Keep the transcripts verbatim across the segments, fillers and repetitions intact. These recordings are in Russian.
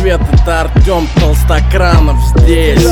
привет, это Артем Толстокранов здесь.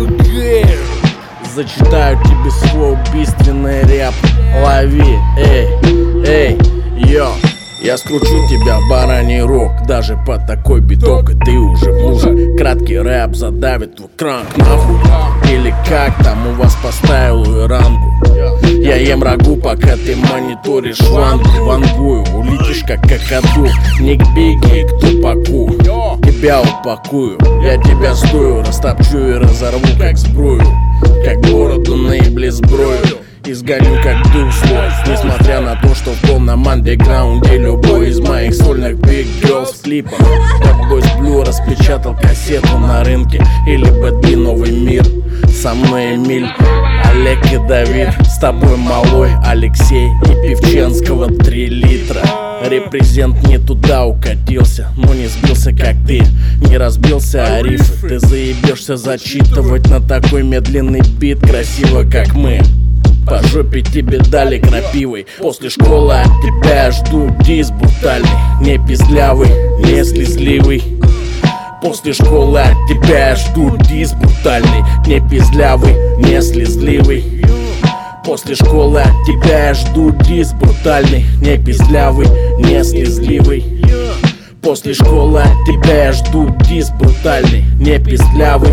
Зачитаю тебе свой убийственный рэп. Лови, эй, эй, йо. Я скручу тебя в бараний рог, даже под такой биток, и ты уже в луже. Краткий рэп задавит твой кранк нахуй. Или как там у вас по стайлу и рангу. Я ем рагу, пока ты мониторишь шлангу. Вангую, улетишь как какаду. Не к беги, к тупаку. Тебя упакую, я тебя стою, растопчу и разорву как сбрую. Как бороду наебли сброю. Изгоню как дух свой, несмотря на то, что в полном андеграунде любой из моих сольных Big Girls в клипах. Как Бойс Блю распечатал кассету на рынке. Или Бэтби новый мир. Со мной Эмиль, Олег и Давид. С тобой малой Алексей и Певченского три литра. Репрезент не туда укатился, но не сбился как ты. Не разбился о рифы. Ты заебешься зачитывать на такой медленный бит, красиво как мы. По жопе тебе дали крапивой. После школы от тебя я жду дис брутальный. Не пиздлявый, не слезливый. После школы от тебя я жду дис брутальный. Не пиздлявый, не слезливый. После школы от тебя я жду дис брутальный. Не пиздлявый, не слезливый. После школы от тебя я жду дис брутальный. Не пиздлявый.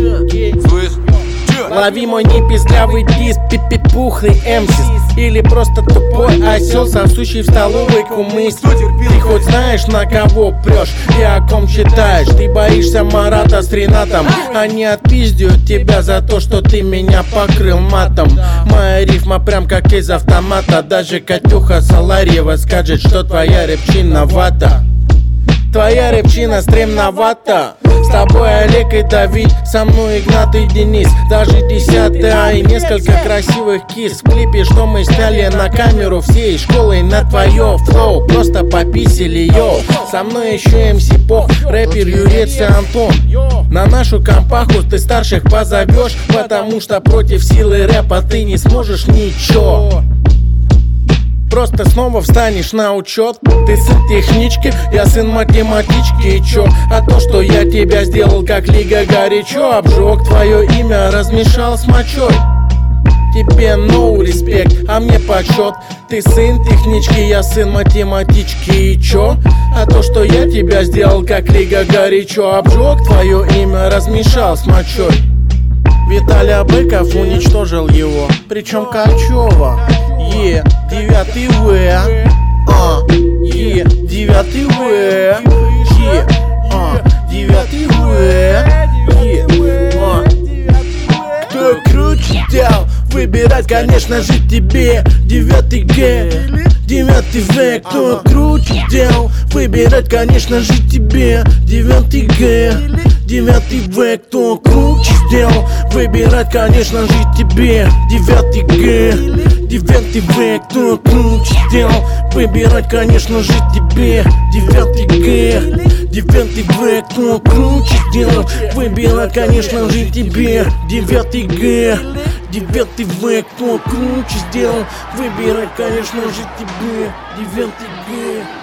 Лови мой непиздлявый диск, пипи пухлый эмсис. Или просто тупой осел, сосущий в столовой кумыс. Ты хоть знаешь, на кого прешь и о ком читаешь? Ты боишься Марата с Ренатом. Они отпиздят тебя за то, что ты меня покрыл матом. Моя рифма прям как из автомата. Даже Катюха Саларьева скажет, что твоя рэпчина вата. Твоя рэпчина стремновата. С тобой Олег и Давид, со мной Игнат и Денис. Даже десятый А и несколько красивых кис. В клипе, что мы сняли на камеру всей школой на твое флоу. Просто пописили, йо. Со мной еще эм си Пох, рэпер Юрец и Антон. На нашу компаху ты старших позовешь, потому что против силы рэпа ты не сможешь ничего. Просто снова встанешь на учет. Ты сын технички, я сын математички. И чё? А то, что я тебя сделал как лига горячо. Обжег твое имя, размешал с мочой. Тебе no респект, а мне почет. Ты сын технички, я сын математички. И чё? А то, что я тебя сделал как лига горячо. Обжег твое имя, размешал с мочой. Виталий Быков уничтожил его, причем Качева. Е, девятый В, а, Е, девятый В, Е, а, девятый В, Е, а. Кто круче дел? Выбирать, конечно же, тебе. Девятый Г, девятый В. Кто круче дел? Выбирать, конечно же, тебе. Девятый Г, девятый В. Кто круче сделал? Выбирать, конечно же, тебе. Девятый Г, девятый В. Кто круче сделал? Выбирать, конечно же, тебе. Девятый Г, девятый В. Кто круче сделал? Выбирать, конечно же, тебе. Девятый Г, девятый В. Кто круче сделал? Выбирать, конечно же, тебе. Девятый Г.